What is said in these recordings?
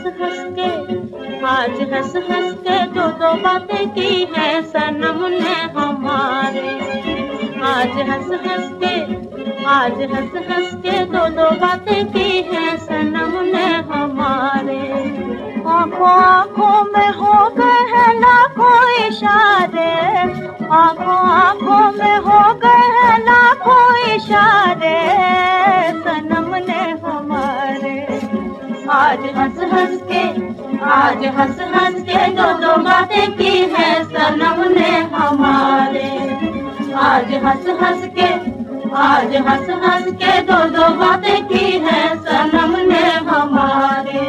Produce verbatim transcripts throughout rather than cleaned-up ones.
हंस के, आज हंस हंस के दो दो बातें की है सनम ने हमारे। आज हंस हंस के, आज हंस हंस के दो दो बातें की है सनम ने हमारे। आँखों आँखों में हो गए हैं लाखों इशारे, आँखों आँखों में हो गए हैं लाखों इशारे सनम ने हमारे। आज हंस हंस के, आज हंस हंस के दो दो बातें की है सनम ने हमारे। आज हंस हंस के, आज हंस हंस के दो दो बातें की है सनम ने हमारे।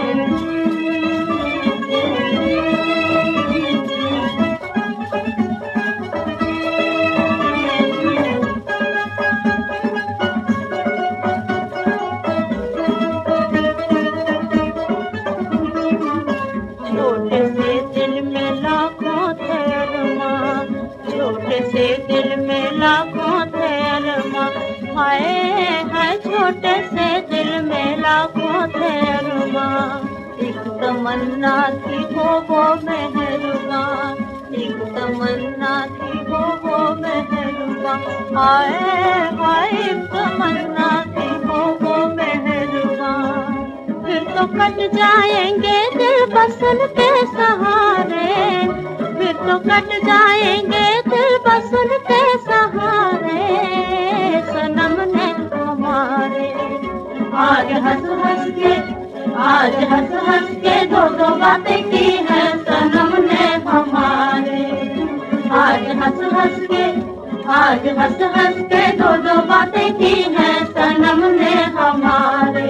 छोटे से दिल में लाखों थे अरमां, छोटे से दिल में लाखों थे अरमां, हाय हाय छोटे से दिल में लाखों थे अरमां। एक तमन्ना थी वो वो मेहरुबा, एक तमन्ना थी वो वो मेहरुबा, हाय हाय एक तमन्ना थी वो वो मेहरुबा। फिर तो कट जाएंगे दिल बस उनके सहारे, फिर तो कट जाएंगे दिल बस उनके सहारे सनम ने हमारे। आज हंस हंस के, आज हंस हंस के दो दो बातें की है सनम ने हमारे। आज हंस हंस के, आज हंस हंस के दो दो बातें की है सनम ने हमारे।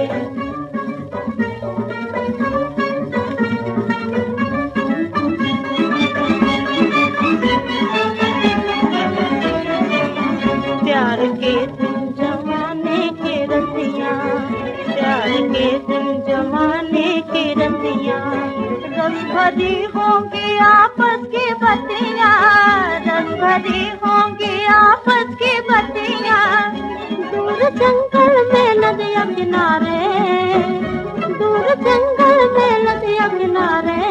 प्यार के दिन जमाने की रतियाँ, प्यार के दिन जमाने की रतियाँ, रस भरी होंगी आपस की बत्तियाँ, रस भरी होंगी आपस की बत्तियाँ। दूर जंगल में नदियाँ किनारे, दूर जंगल में नदियाँ किनारे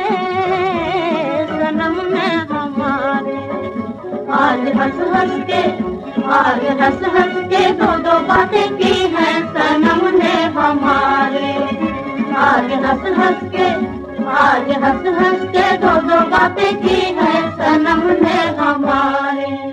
सनम ने हमारे। आज हंस हंस के, आज हंस हंस के दो दो बातें की है सनम ने हमारे। आज हंस हंस के, आज हंस हंस के दो दो बातें की है सनम ने हमारे।